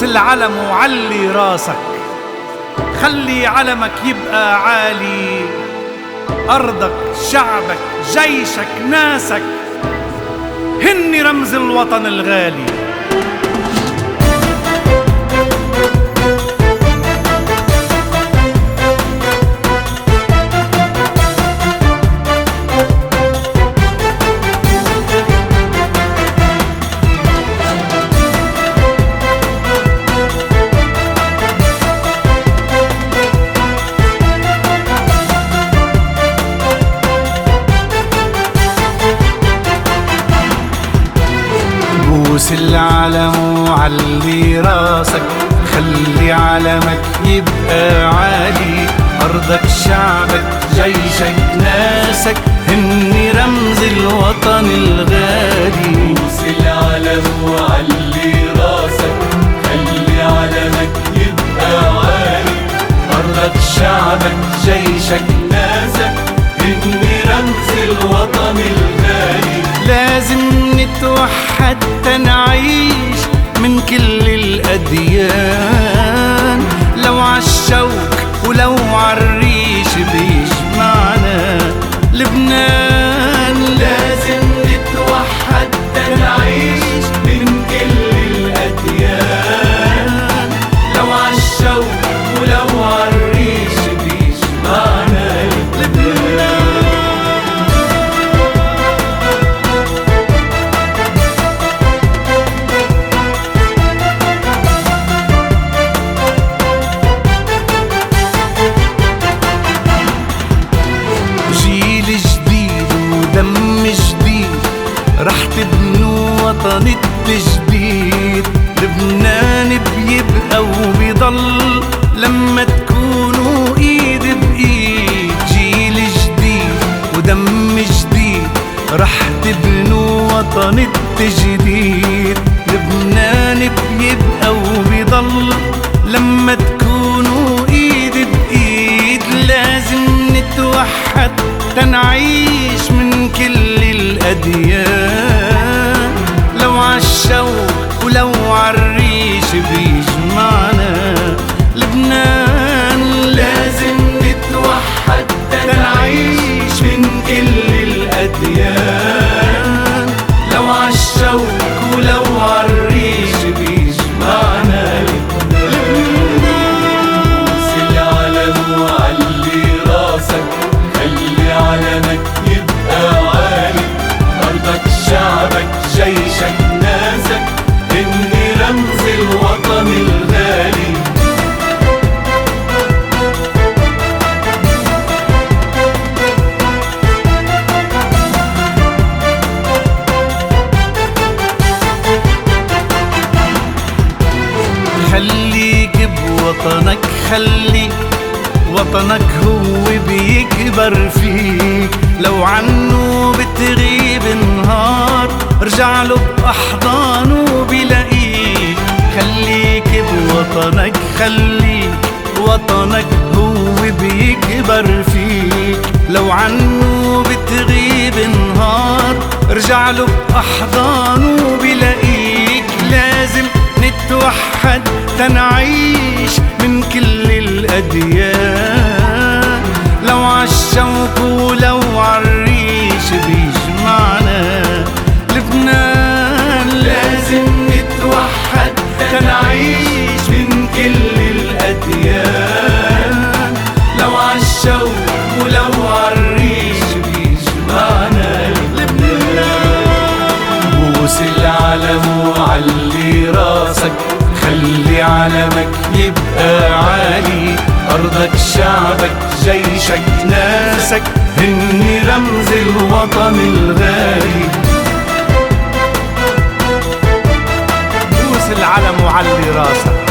العلم وعلي راسك، خلي علمك يبقى عالي. أرضك، شعبك، جيشك، ناسك هن رمز الوطن الغالي. بوس العلم وعلي راسك، خلي علمك يبقى عالي. أرضك، شعبك، جيشك، ناسك هن رمز الوطن الغالي. بوس العلم وعلي راسك، خلي علمك يبقى عالي. أرضك، شعبك، جيشك، ناسك هن رمز الوطن الغالي. لازم نتوحد تنعيش من كل الأديان، لو عالشوك ولو عالريش بيجمعنا لبنان. لازم نتوحد تنعيش من كل الأديان، لو عالشوك ولو عالريش بيجمعنا لبنان. دم جديد رح تبنوا وطن التجديد. لبنان بيبقى وبيضل لما تكونوا ايد بايد. جيل جديد ودم جديد رح تبنوا وطن التجديد. لبنان بيبقى وبيضل لما تكونوا ايد بايد. لازم نتوحد تنعيش من كل الأديان، لو عالشوق ولو عالريش بيجمعنا لبنان. لازم نتوحد تنعيش من كل الأديان، لو عالشوق ولو عالريش بيجمعنا لبنان. بوس العلم وعلي راسك، خلي علمك يبقى عالي. أرضك، شعبك، جيشك، ناسك هن رمز الوطن الغالي. خليك بوطنك، خلي وطنك هو بيكبر فيك. لو عنه بتغيب نهار ارجع له بأحضانه بلاقيك. خليك بوطنك، خليك وطنك هو بيكبر فيك. لو عنه بتغيب نهار ارجع له بأحضانه بلاقيك. لازم نتوحد تنعيش من كل الأديان، لو عالشوق ولو عالريش بيجمعنا لبنان. لازم نتوحد تنعيش من كل الأديان، لو عالشوق ولو عالريش بيجمعنا لبنان. بوس العلم وعلي راسك، خلي علمك يبقى عالي. أرضك، شعبك، جيشك، ناسك هن رمز الوطن الغالي. بوس العلم وعلي راسك.